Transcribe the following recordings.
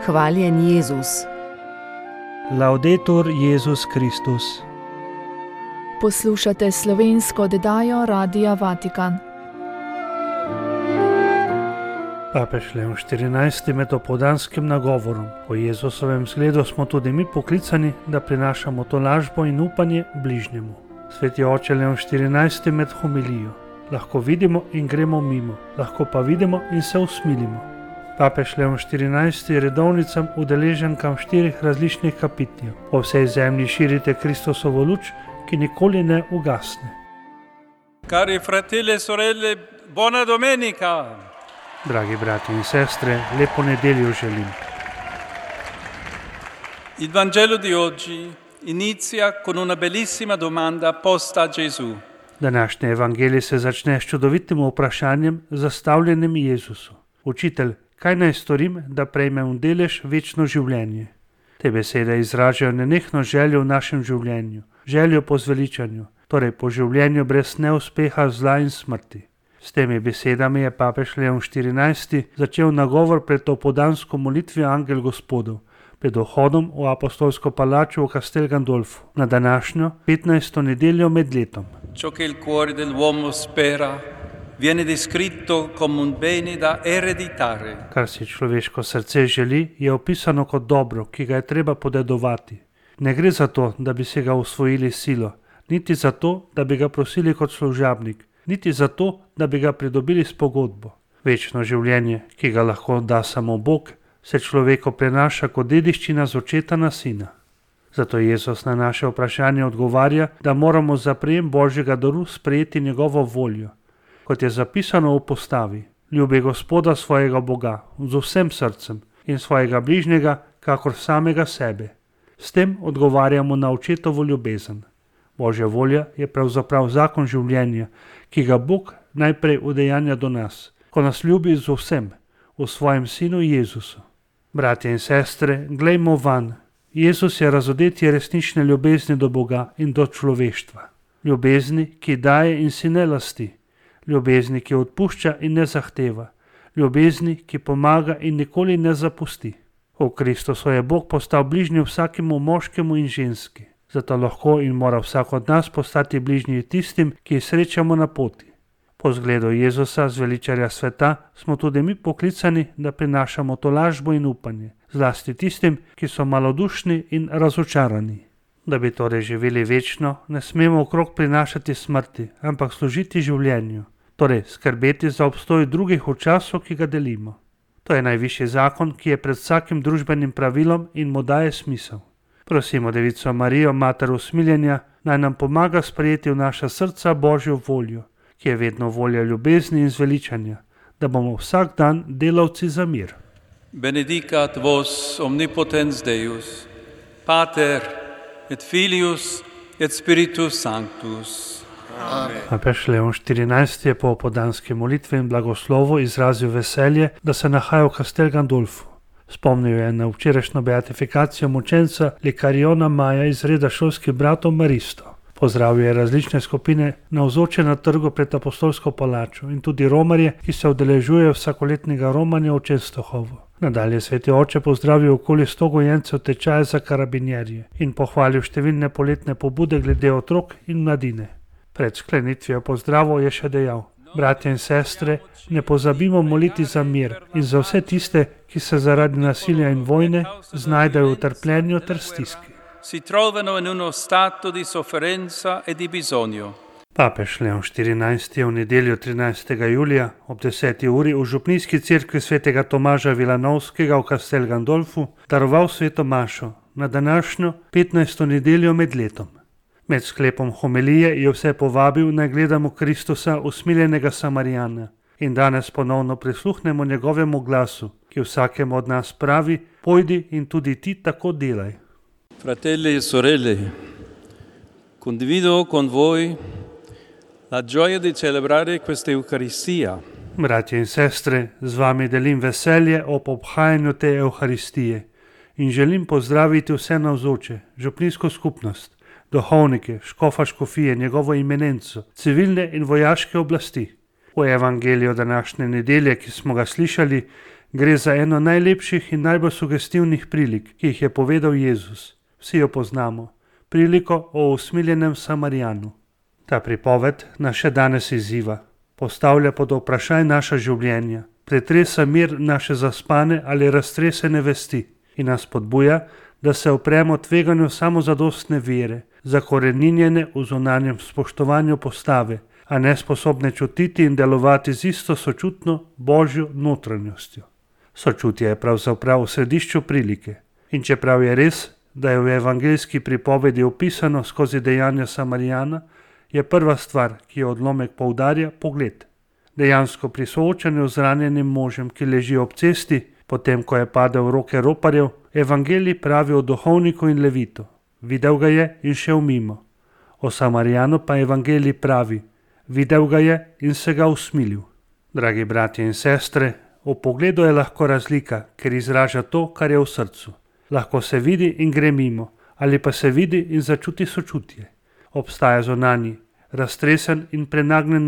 Hvaljen Jezus. Laudetur Jezus Kristus. Poslušate slovensko oddajo Radia Vatikan. Papež Leon XIV. Med opoldanskim nagovorom o Jezusovem zgledu smo tudi mi poklicani, da prinašamo tolažbo in upanje bližnjemu. Sveti oče Leon XIV. Med homilijo: lahko vidimo in gremo mimo, lahko pa vidimo in se usmilimo. Papež Leon XIV. Je redovnicam udeleženkam 4 različnih kapiteljev. Po vsej zemlji širite Kristusovo luč, ki nikoli ne ugasne. Cari fratelli e sorelle, buona domenica! Dragi brati in sestre, lepo nedeljo želim. Il Vangelo di oggi inizia con una bellissima domanda posta a Gesù. Današnji evangelij se začne s čudovitim vprašanjem, zastavljenim Jezusu. Učitelj, kaj naj storim, da prejmem delež večno življenje? Te besede izražajo nenehno željo v našem življenju, željo po zveličanju, torej po življenju brez neuspeha, zla in smrti. S temi besedami je papež Leon XIV. Začel nagovor pred opoldansko molitvijo Angel Gospodov, pred vhodom v apostolsko palačo v Castel Gandolfu, na današnjo 15. nedeljo med letom. Ciò che il cuore dell'uomo spera viene descritto come un bene da ereditare. Kar si človeško srce želi, je opisano kot dobro, ki ga je treba podedovati. Ne gre za to, da bi se ga osvojili silo, niti za to, da bi ga prosili kot služabnik, niti za to, da bi ga pridobili s pogodbo. Večno življenje, ki ga lahko da samo Bog, se človeku prenaša kot dediščina z očeta na sina. Zato Jezus na naše vprašanje odgovarja, da moramo za prejem Božjega daru sprejeti njegovo voljo. Kot je zapisano v postavi: ljubi Gospoda svojega Boga z vsem srcem in svojega bližnjega kakor samega sebe. S tem odgovarjamo na očetovo ljubezen. Božja volja je pravzaprav zakon življenja, ki ga Bog najprej udejanja do nas, ko nas ljubi z vsem, v svojem sinu Jezusu. Bratje in sestre, glejmo van. Jezus je razodetje resnične ljubezni do Boga in do človeštva. Ljubezni, ki daje in si ne lasti. Ljubezni, ki odpušča in ne zahteva. Ljubezni, ki pomaga in nikoli ne zapusti. V Kristusu je Bog postal bližnji vsakemu moškemu in ženski. Zato lahko in mora vsak od nas postati bližnji tistim, ki jih srečamo na poti. Po zgledu Jezusa, zveličarja sveta, smo tudi mi poklicani, da prinašamo tolažbo in upanje, zlasti tistim, ki so malodušni in razočarani. Da bi torej živeli večno, ne smemo okrog prinašati smrti, ampak služiti življenju, torej skrbeti za obstoj drugih v času, ki ga delimo. To je najvišji zakon, ki je pred vsakim družbenim pravilom in mu daje smisel. Prosimo Devico Marijo, mater usmiljenja, naj nam pomaga sprejeti v naša srca Božjo voljo, ki je vedno volja ljubezni in zveličanja, da bomo vsak dan delavci za mir. Benedicat vos omnipotens Deus, Pater et Filius et Spiritus Sanctus. Amen. Papež Leon XIV. Je po opoldanski molitvi in blagoslovu izrazil veselje, da se nahaja v Castel Gandolfu. Spomnil je na včerajšnjo beatifikacijo mučenca Likariona Maja iz reda šolskih bratov Maristo. Pozdravil je različne skupine navzoče na trgu pred apostolsko palačo in tudi romarje, ki se udeležujejo vsakoletnega romanja v Čenstohovu. Nadalje sveti oče pozdravil okoli 100 gojencev tečaja za karabinjerje in pohvalil številne poletne pobude glede otrok in mladine. Pred sklenitvijo pozdravov je še dejal: bratje in sestre, ne pozabimo moliti za mir in za vse tiste, ki se zaradi nasilja in vojne znajdejo v trpljenju ter stiski. Si trovano in uno stato di sofferenza e di bisogno. Papež Leon XIV. Je v nedeljo 13. julija ob 10. uri v župnijski cerkvi svetega Tomaža Vilanovskega v Castel Gandolfu daroval sveto mašo na današnjo 15. nedeljo med letom. Med sklepom homilije je vse povabil, naj gledamo Kristusa, usmiljenega Samarijana, in danes ponovno prisluhnemo njegovemu glasu, ki vsakemu od nas pravi: pojdi in tudi ti tako delaj. Fratelli e sorelle, condivido con voi la gioia di celebrare questa Eucaristia. Bratje in sestre, z vami delim veselje ob obhajanju te Euharistije in želim pozdraviti vse navzoče, župnijsko skupnost, duhovnike, škofa škofije, njegovo imenenco, civilne in vojaške oblasti. V evangeliju današnje nedelje, ki smo ga slišali, gre za eno najlepših in najbolj sugestivnih prilik, ki jih je povedal Jezus. Vsi jo poznamo. Priliko o usmiljenem Samarijanu. Ta pripoved nas še danes izziva. Postavlja pod vprašaj naša življenja, pretresa mir naše zaspane ali raztresene vesti in nas spodbuja, da se opremo tveganju samozadostne vere, zakoreninjene v zunanjem spoštovanju postave, a ne sposobne čutiti in delovati z isto sočutno božjo notranjostjo. Sočutje je pravzaprav v središču prilike. In čeprav je res, da je v evangeljski pripovedi opisano skozi dejanja Samarijana, je prva stvar, ki jo odlomek poudarja, pogled. Dejansko pri soočanju z ranjenim možem, ki leži ob cesti, potem ko je padel v roke roparjev, evangelij pravi o duhovniku in levitu. Videl ga je in šel mimo. O Samarijanu pa evangelij pravi: videl ga je in se ga usmilil. Dragi bratje in sestre, v pogledu je lahko razlika, ker izraža to, kar je v srcu. Lahko se vidi in gre mimo, ali pa se vidi in začuti sočutje. Obstaja zunanji, raztresen in prenagnjen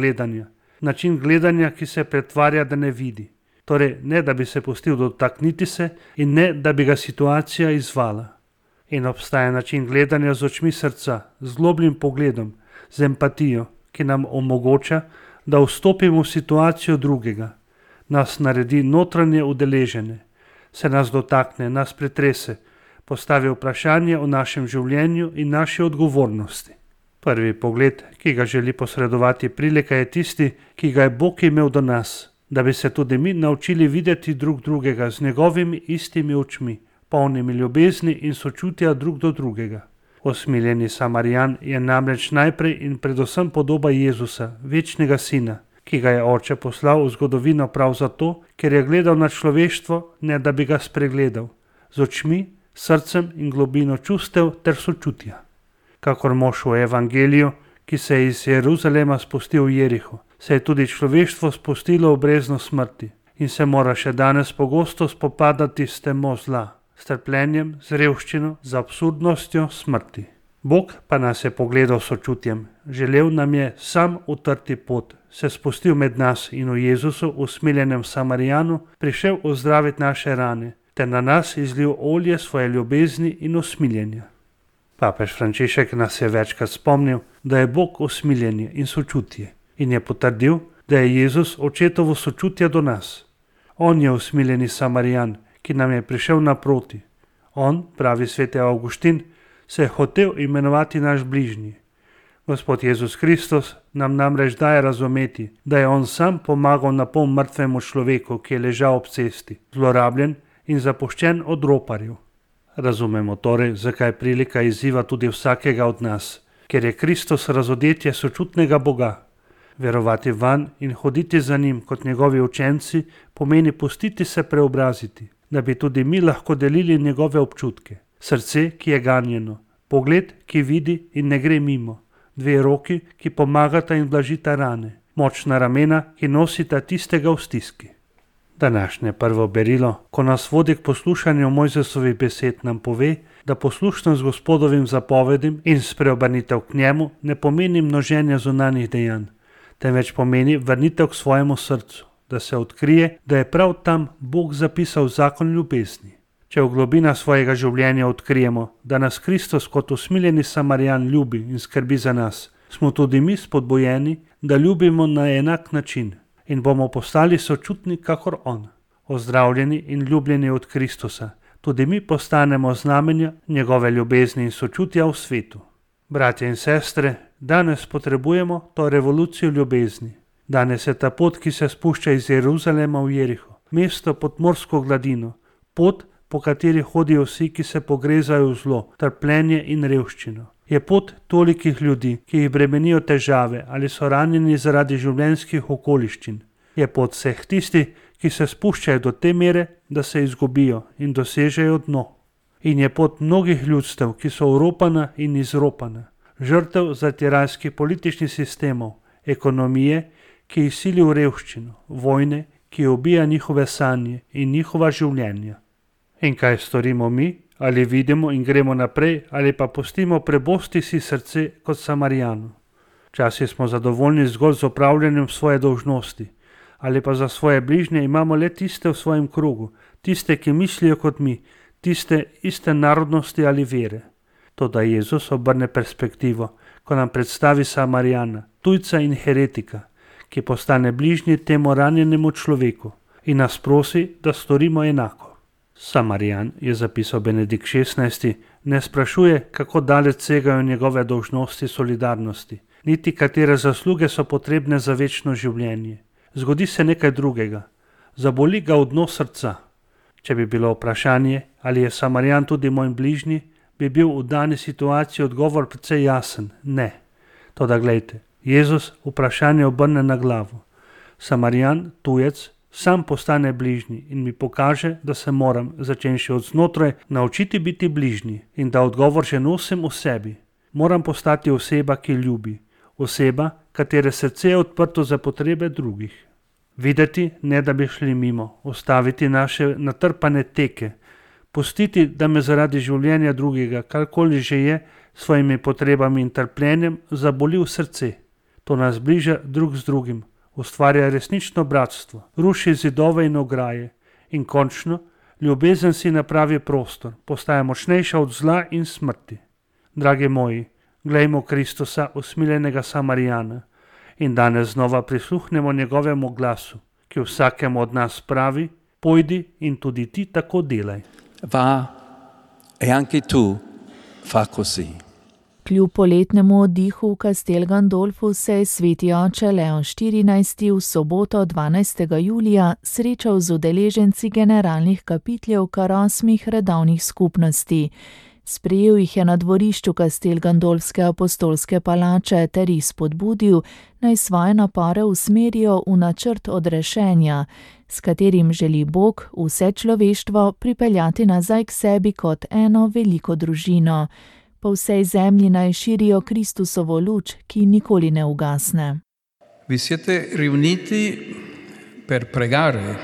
način gledanja, ki se pretvarja, da ne vidi. Torej, ne da bi se pustil dotakniti se in ne da bi ga situacija izzvala. In obstaja način gledanja z očmi srca, z globljim pogledom, z empatijo, ki nam omogoča, da vstopimo v situacijo drugega, nas naredi notranje udeležene, se nas dotakne, nas pretrese, postavi vprašanje o našem življenju in naši odgovornosti. Prvi pogled, ki ga želi posredovati prilika, je tisti, ki ga je Bog imel do nas, da bi se tudi mi naučili videti drug drugega z njegovimi istimi očmi, polnimi ljubezni in sočutja drug do drugega. Usmiljeni Samarijan je namreč najprej in predvsem podoba Jezusa, večnega sina, ki ga je oče poslal v zgodovino prav zato, ker je gledal na človeštvo, ne da bi ga spregledal, z očmi, srcem in globino čustev ter sočutja. Kakor mož v evangeliju, ki se je iz Jeruzalema spustil v Jeriho, se je tudi človeštvo spustilo v brezno smrti in se mora še danes pogosto spopadati s temo zla, s trpljenjem, z revščino, z absurdnostjo smrti. Bog pa nas je pogledal s sočutjem, želel nam je sam utrti pot, se spustil med nas in v Jezusu, usmiljenem Samarijanu, prišel ozdraviti naše rane, ter na nas izlil olje svoje ljubezni in usmiljenja. Papež Frančišek nas je večkrat spomnil, da je Bog usmiljenje in sočutje in je potrdil, da je Jezus očetovo sočutje do nas. On je usmiljeni Samarijan, ki nam je prišel naproti. On, pravi sveti Avguštin, se je hotel imenovati naš bližnji. Gospod Jezus Kristus nam namreč daje razumeti, da je on sam pomagal na pol mrtvemu človeku, ki je ležal ob cesti, zlorabljen in zapuščen od roparjev. Razumemo torej, zakaj prilika izziva tudi vsakega od nas, ker je Kristus razodetje sočutnega Boga. Verovati vanj in hoditi za njim kot njegovi učenci pomeni pustiti se preobraziti, da bi tudi mi lahko delili njegove občutke. Srce, ki je ganjeno, pogled, ki vidi in ne gre mimo, dve roki, ki pomagata in blažita rane, močna ramena, ki nosita tistega v stiski. Današnje prvo berilo, ko nas vodi k poslušanju Mojzesovih besed, nam pove, da poslušnost Gospodovim zapovedim in spreobrnitev k njemu ne pomeni množenja zunanjih dejanj, temveč pomeni vrnitev k svojemu srcu, da se odkrije, da je prav tam Bog zapisal zakon ljubezni. Če v globinah svojega življenja odkrijemo, da nas Kristus kot usmiljeni Samarijan ljubi in skrbi za nas, smo tudi mi spodbujeni, da ljubimo na enak način in bomo postali sočutni kakor on. Ozdravljeni in ljubljeni od Kristusa, tudi mi postanemo znamenja njegove ljubezni in sočutja v svetu. Bratje in sestre, danes potrebujemo to revolucijo ljubezni. Danes je ta pot, ki se spušča iz Jeruzalema v Jeriho, mesto pod morsko gladino, pot, po kateri hodijo vsi, ki se pogrezajo v zlo, trpljenje in revščino. Je pot tolikih ljudi, ki jih bremenijo težave ali so ranjeni zaradi življenjskih okoliščin. Je pot vseh tistih, ki se spuščajo do te mere, da se izgubijo in dosežejo dno. In je pot mnogih ljudstev, ki so oropana in izropana, žrtev zatiralskih političnih sistemov, ekonomije, ki jih sili v revščino, vojne, ki ubija njihove sanje in njihova življenja. In kaj storimo mi? Ali vidimo in gremo naprej, ali pa pustimo prebosti si srce kot Samarijanu. Včasih smo zadovoljni zgolj z opravljanjem svoje dolžnosti, ali pa za svoje bližnje imamo le tiste v svojem krogu, tiste, ki mislijo kot mi, tiste iste narodnosti ali vere. Toda Jezus obrne perspektivo, ko nam predstavi Samarijana, tujca in heretika, ki postane bližnji temu ranjenemu človeku in nas prosi, da storimo enako. Samarijan, je zapisal Benedikt XVI, ne sprašuje, kako daleč segajo njegove dolžnosti solidarnosti, niti katere zasluge so potrebne za večno življenje. Zgodi se nekaj drugega. Zaboli ga v dno srca. Če bi bilo vprašanje, ali je Samarijan tudi moj bližnji, bi bil v dani situaciji odgovor precej jasen, ne. Toda glejte, Jezus vprašanje obrne na glavo. Samarijan, tujec, sam postane bližnji in mi pokaže, da se moram, začenši od znotraj, naučiti biti bližnji in da odgovor že nosim v sebi. Moram postati oseba, ki ljubi, oseba, katere srce je odprto za potrebe drugih. Videti, ne da bi šli mimo, ustaviti naše natrpane teke, pustiti, da me zaradi življenja drugega, karkoli že je, svojimi potrebami in trpljenjem zaboli v srce. To nas bliža drug z drugim, ustvarja resnično bratstvo, ruši zidove in ograje in končno ljubezen si napravi prostor, postaja močnejša od zla in smrti. Dragi moji, glejmo Kristusa, usmiljenega Samarijana, in danes znova prisluhnemo njegovemu glasu, ki vsakemu od nas pravi: pojdi in tudi ti tako delaj. Va e anche tu fa così. Kljub poletnemu oddihu v Castel Gandolfu se je sveti oče Leon XIV v soboto 12. julija srečal z udeleženci generalnih kapitljev kar 8 redovnih skupnosti. Sprejel jih je na dvorišču Castel Gandolfske apostolske palače ter jih spodbudil, naj svoje napore usmerijo v načrt odrešenja, s katerim želi Bog vse človeštvo pripeljati nazaj k sebi kot eno veliko družino. Po vsej zemlji naj širijo Kristusovo luč, ki nikoli ne ugasne. Vi siete riuniti per pregare,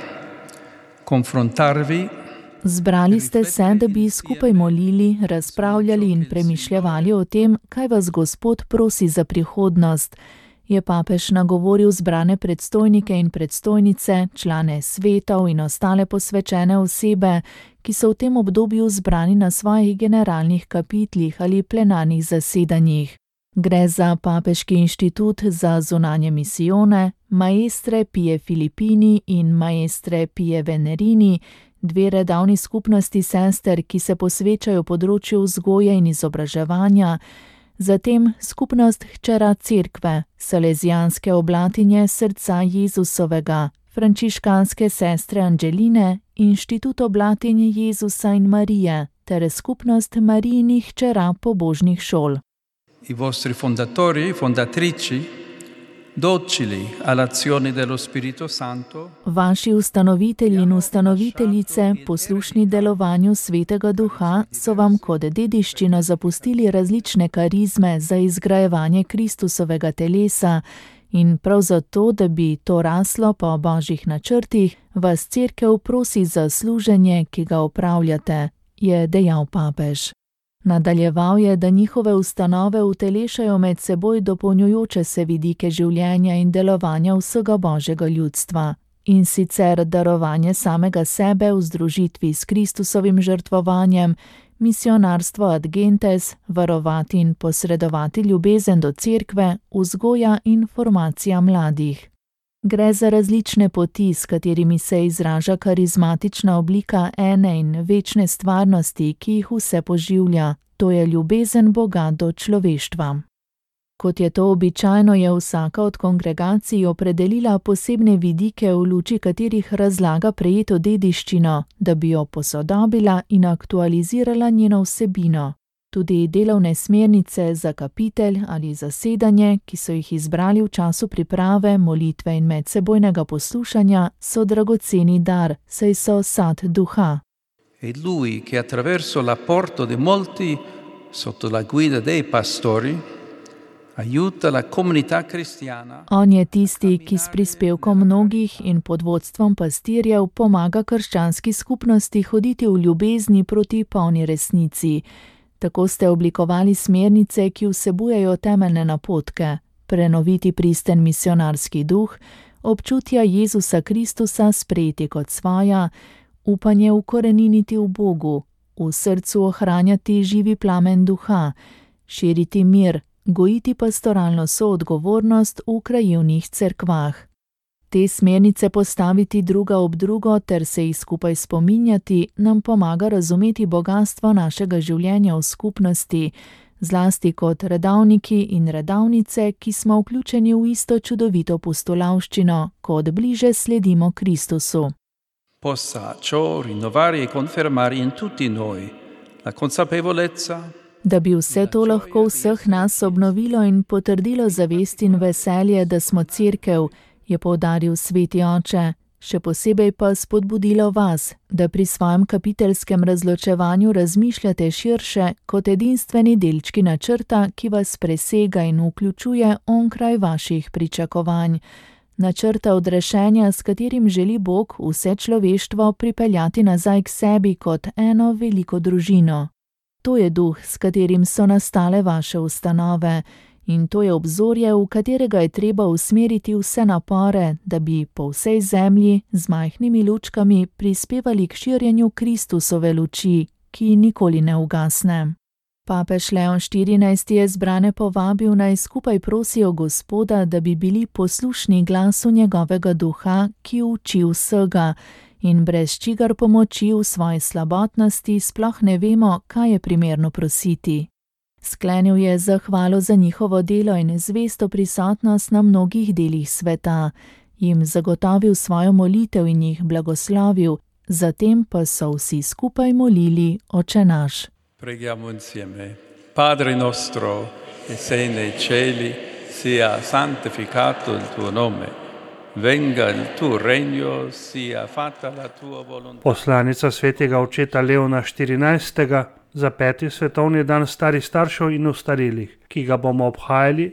confrontarvi. Zbrali ste se, da bi skupaj molili, razpravljali in premišljevali o tem, kaj vas Gospod prosi za prihodnost, je papež nagovoril zbrane predstojnike in predstojnice, člane svetov in ostale posvečene osebe, ki so v tem obdobju zbrani na svojih generalnih kapitljih ali plenarnih zasedanjih. Gre za Papeški inštitut za zunanje misijone, Maestre Pie Filippini in Maestre Pie Venerini, 2 redovni skupnosti sester, ki se posvečajo področju vzgoje in izobraževanja, zatem skupnost hčera cerkve, Salezijanske oblatinje srca Jezusovega, frančiškanske sestre Angeline, Inštitut oblatinje Jezusa in Marije ter skupnost Marijinih hčera pobožnih šol. I vostri fondatori, fondatrici, docili all'azione dello Spirito Santo. Vaši ustanovitelji in ustanoviteljice, poslušni delovanju Svetega Duha, so vam kot dediščino zapustili različne karizme za izgrajevanje Kristusovega telesa in prav zato, da bi to raslo po božjih načrtih, vas cerkev prosi za služenje, ki ga opravljate, je dejal papež. Nadaljeval je, da njihove ustanove utelešajo med seboj dopolnjujoče se vidike življenja in delovanja vsega božjega ljudstva, in sicer darovanje samega sebe v združitvi s Kristusovim žrtvovanjem, misionarstvo ad gentes, varovati in posredovati ljubezen do cerkve, vzgoja in formacija mladih. Gre za različne poti, s katerimi se izraža karizmatična oblika ene in večne stvarnosti, ki jih vse poživlja, to je ljubezen Boga do človeštva. Kot je to običajno, je vsaka od kongregacij opredelila posebne vidike, v luči katerih razlaga prejeto dediščino, da bi jo posodobila in aktualizirala njeno vsebino. Tudi delovne smernice za kapitelj ali zasedanje, ki so jih izbrali v času priprave, molitve in medsebojnega poslušanja, so dragoceni dar, saj so sad duha. E lui che attraverso l'apporto di molti sotto la guida dei pastori aiuta la comunità cristiana. On je tisti, ki s prispevkom mnogih in pod vodstvom pastirjev pomaga krščanski skupnosti hoditi v ljubezni proti polni resnici. Tako ste oblikovali smernice, ki vsebujejo temeljne napotke. prenoviti pristen misionarski duh, občutja Jezusa Kristusa sprejeti kot svoja, upanje ukoreniniti v Bogu, v srcu ohranjati živi plamen duha, širiti mir, gojiti pastoralno soodgovornost v krajevnih cerkvah. Te smernice postaviti druga ob drugo ter se jih skupaj spominjati nam pomaga razumeti bogastvo našega življenja v skupnosti, zlasti kot redavniki in redavnice, ki smo vključeni v isto čudovito pustolavščino, kot bliže sledimo Kristusu. Possa ciò rinnovare e confermare in tutti noi la consapevolezza. Da bi vse to lahko vseh nas obnovilo in potrdilo zavest in veselje, da smo cerkev, je poudaril sveti oče, še posebej pa spodbudilo vas, da pri svojem kapitelskem razločevanju razmišljate širše kot edinstveni delčki načrta, ki vas presega in vključuje onkraj vaših pričakovanj. Načrta odrešenja, s katerim želi Bog vse človeštvo pripeljati nazaj k sebi kot eno veliko družino. To je duh, s katerim so nastale vaše ustanove, in to je obzorje, v katerega je treba usmeriti vse napore, da bi po vsej zemlji z majhnimi lučkami prispevali k širjenju Kristusove luči, ki nikoli ne ugasne. Papež Leon XIV je zbrane povabil, naj skupaj prosijo Gospoda, da bi bili poslušni glasu njegovega duha, ki uči vsega, in brez čigar pomoči v svoji slabotnosti sploh ne vemo, kaj je primerno prositi. Sklenil je zahvalo za njihovo delo in zvesto prisotnost na mnogih delih sveta, jim zagotovil svojo molitev in jih blagoslovil, zatem pa so vsi skupaj molili Oče naš. Preghiamo insieme. Padre nostro, che sei nei cieli, sia santificato il tuo nome. Venga il tuo regno, sia fatta la tua volontà. Poslanica svetega očeta Leona XIV za 5. svetovni dan starih staršev in ostarelih, ki ga bomo obhajali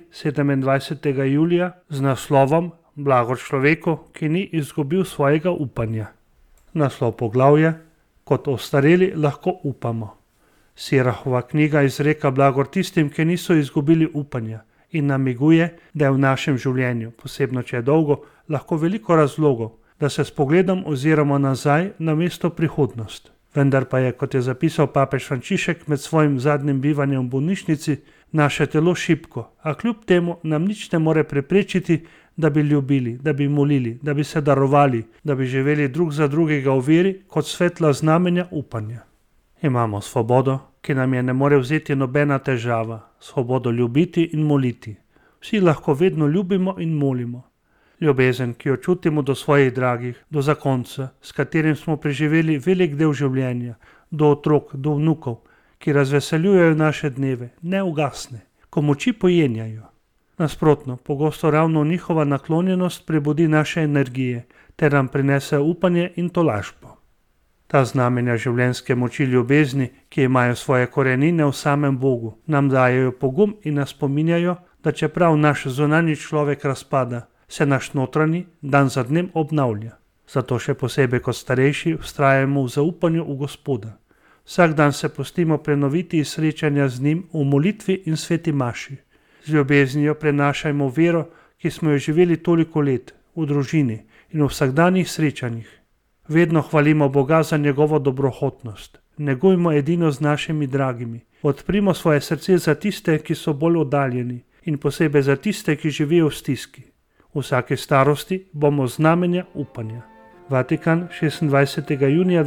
27. julija z naslovom Blagor človeku, ki ni izgubil svojega upanja. Naslov poglavja: Kot ostareli lahko upamo. Sirahova knjiga izreka blagor tistim, ki niso izgubili upanja, in namiguje, da je v našem življenju, posebno če je dolgo, lahko veliko razlogov, da se s pogledom oziramo nazaj namesto prihodnost. Vendar pa je, kot je zapisal papež Frančišek med svojim zadnjim bivanjem v bolnišnici, naše telo šibko, a kljub temu nam nič ne more preprečiti, da bi ljubili, da bi molili, da bi se darovali, da bi živeli drug za drugega v veri kot svetla znamenja upanja. Imamo svobodo, ki nam je ne more vzeti nobena težava, svobodo ljubiti in moliti. Vsi lahko vedno ljubimo in molimo. Ljubezen, ki jo čutimo do svojih dragih, do zakonca, s katerim smo preživeli velik del življenja, do otrok, do vnukov, ki razveseljujejo naše dneve, ne ugasne, ko moči pojenjajo. Nasprotno, pogosto ravno njihova naklonjenost prebudi naše energije, ter nam prinese upanje in tolažbo. Ta znamenja življenjske moči ljubezni, ki imajo svoje korenine v samem Bogu, nam dajejo pogum in nas spominjajo, da čeprav naš zunanji človek razpada, se naš notranji dan za dnem obnavlja. Zato še posebej kot starejši vztrajamo v zaupanju v Gospoda. Vsak dan se pustimo prenoviti iz srečanja z njim v molitvi in sveti maši. Z ljubeznijo prenašajmo vero, ki smo jo živeli toliko let, v družini in v vsakdanjih srečanjih. Vedno hvalimo Boga za njegovo dobrohotnost. Negujmo edino z našimi dragimi. Odprimo svoje srce za tiste, ki so bolj oddaljeni, in posebej za tiste, ki živijo v stiski. V vsaki starosti bomo znamenja upanja. Vatikan, 26. junija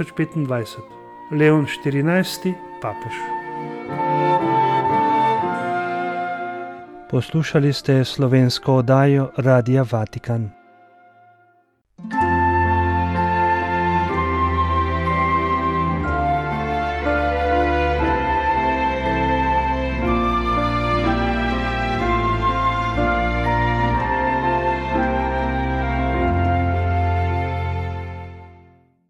2025. Leon XIV, papež. Poslušali ste slovensko oddajo Radia Vatikan.